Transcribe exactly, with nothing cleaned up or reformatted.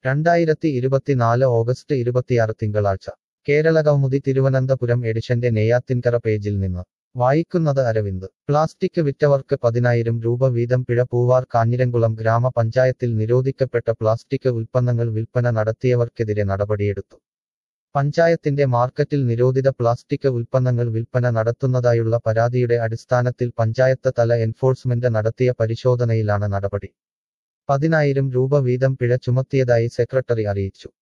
രണ്ടായിരത്തി ഇരുപത്തിനാല് ഓഗസ്റ്റ് ഇരുപത്തിയാറ് തിങ്കളാഴ്ച കേരള കൗമുദി തിരുവനന്തപുരം എഡിഷന്റെ നെയ്യാത്തിൻകര പേജിൽ നിന്ന് വായിക്കുന്നത് അരവിന്ദ് പ്ലാസ്റ്റിക് വിറ്റവർക്ക് പതിനായിരം രൂപ വീതം പിഴ പൂവാർ കാഞ്ഞിരംകുളം ഗ്രാമപഞ്ചായത്തിൽ നിരോധിക്കപ്പെട്ട പ്ലാസ്റ്റിക് ഉൽപ്പന്നങ്ങൾ വിൽപ്പന നടത്തിയവർക്കെതിരെ നടപടിയെടുത്തു. പഞ്ചായത്തിന്റെ മാർക്കറ്റിൽ നിരോധിത പ്ലാസ്റ്റിക് ഉൽപ്പന്നങ്ങൾ വിൽപ്പന നടത്തുന്നതായുള്ള പരാതിയുടെ അടിസ്ഥാനത്തിൽ പഞ്ചായത്ത് തല എൻഫോഴ്സ്മെന്റ് നടത്തിയ പരിശോധനയിലാണ് നടപടി. പതിനായിരം രൂപ വീതം പിഴ ചുമത്തിയതായി സെക്രട്ടറി അറിയിച്ചു.